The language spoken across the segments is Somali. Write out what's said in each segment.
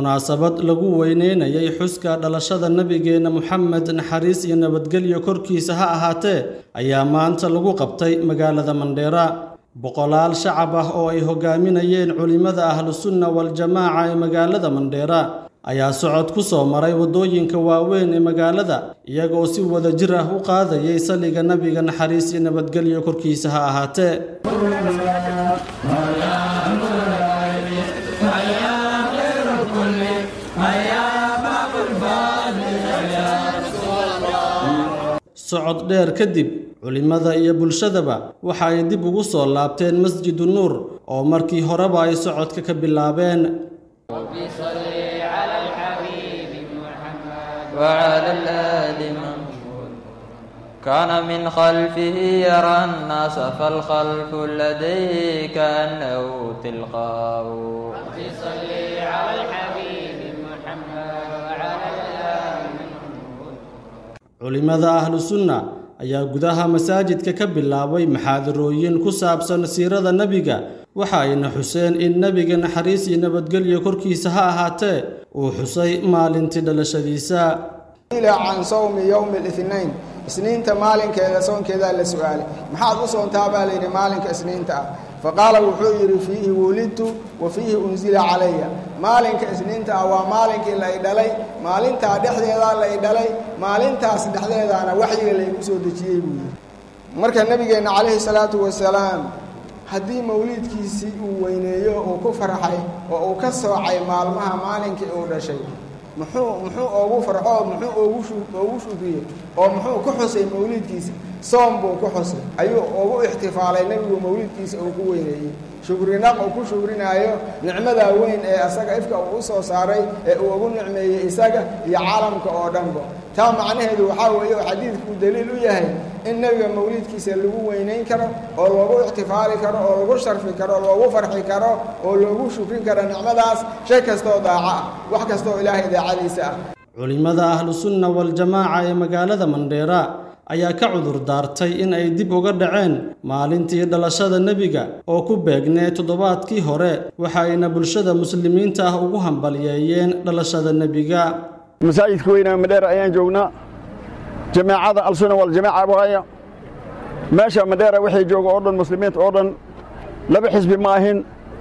munaasabad lagu weyneynayay xuska dhalashada nabigeena Muhammad naxariis iyo nabadgelyo korkiisa ha ahaatee ayaa maanta lagu qabtay magaalada Mandheera. boqolaal shacab ah oo ay hogaaminayeen culimada ahlus sunna wal jamaaca ee magaalada Mandheera ayaa socod ku soo maray wadooyinka waaweyn ee magaalada iyagoo si wada jir ah u qaadayay saliga nabiga naxariis iyo nabadgelyo korkiisa ha ahaatee. socod dheer kadib culimada iyo bulshadaba waxa ay dib ugu soo laabteen Masjid Nuur oo markii horeba ay socodka ka bilaabeen. وعلى الآل محمود كان من خلفه يرى الناس فالخلف لديه كأنه تلقاه صلي على الحبيب محمد وعلى الآل محمود. culimada ahlus sunna ayaa gudaha masaajidka ka bilaabay maxaadarooyin ku saabsan siirada nabiga waxa ayna xuseen in nabiga naxariis iyo nabadgelyo korkiisa ha ahaatee uu xusay maalintii dhalashadiisa. ila aan sawmi yawm al-ithnain isniinta maalinkeeda soonkeeda la su'aalay maxaad u soontaa baa leeyahay maalinka isniinta faqala wuxuu yiri fiihi wulidtu wa fiihi unzila alayya maalinka isniinta waa maalinkii la idhalay maalinta dhexdeeda la idhalay maalintaas dhexdeedana waxyiga la igu soo dejiyay buu marka nabigeena kaleey salaatu wasalaam haddii mawlidkiisii uu weyneeyo oo ku farxay oo uu ka soocay maalmaha maalinkii uu dhashay muxuu ugu farxo muxuu shukriyo oo muxuu ku xusay mawlidkiisa soom buu ku xusay ayuu ugu ihtifaalay nabigu mawlidkiisa oo ku weyneeyay shukrina oo ku shukrinaayo nicmada weyn ee asaga ifka uu soo saaray ee uu ugu nicmeeyay isaga iyo caalamka oo dhanba taa macnaheedu waxa weeye xadiidku daliil u yahay in nabiga mawlidkiisa lagu weyneyn karo oo lagu ihtifaali karo oo lagu sharfi karo oo lagu farxi karo oo lagu shukrin karo nicmadaas shay kasto daaca wax kasto ilaahay daacadiisa culimada ahlus sunna wal jamaaca ee magaalada Mandheera ayaa ka cudur daartay in ay dib uga dhaceen maalintii dhalashada nabiga oo ku beegnay toddobaadkii hore waxa ayna bulshada muslimiinta ah ugu hambalyeeyeen dhalashada nabiga. masaajidka weyn ee Mandheera ayaan joognaa jamaacada al-sunna wal jamaaca waaya meesha Mandheera waxay jooga oo dhan muslimiinta oo dhan laba xisbi ma ahin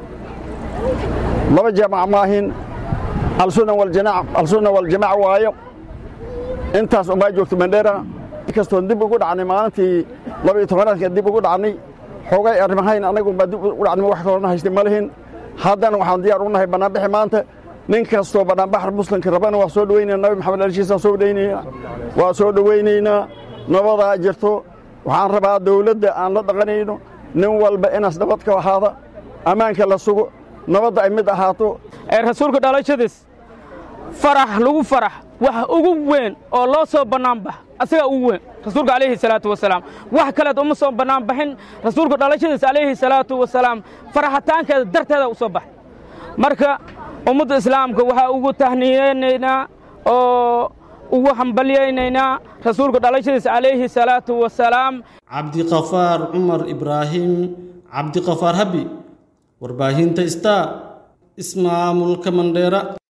laba jamaac ma ahin al-sunna wal jamaaca waayo intaas uma joogto Mandheera kastoon dib ugu dhacnay maalintii 12 dib ugu dhacnay xoogay arrimahayn anagu ma dib ugu dhacnay wax kaloo haystay ma lahin haddana waxaan diyaar u nahay banaanbixi maanta nin kasto banaanbax muslimka rabana waa soo dhaweynaa nabi maxamed alishiisa soo dhaweynaa waa soo dhaweynaa nabada jirto waxaan rabaa dawladda aan la dhaqanayno nin walba inaas nabad ka ahaada amaanka la sugo nabada ay mid ahaato ee rasuulka dhalashadiis farax lagu farax wax ugu weyn oo loo soo banaanbax asaga ugu weyn rasuulka kaleey salaatu wasalaam wax kale oo ma soo banaanbaxin rasuulka dhalashadiis kaleey salaatu wasalaam faraxataankeeda darteeda u soo baxay marka ummadda islaamka waxa ugu tahniyeynaa oo ugu hambalyeynaa rasuulka dhalashadiis kaleey salaatu wasalaam. Cabdi Qafaar Umar Ibrahim Cabdi Qafaar Habi warbaahinta Star ismaamulka Mandheera.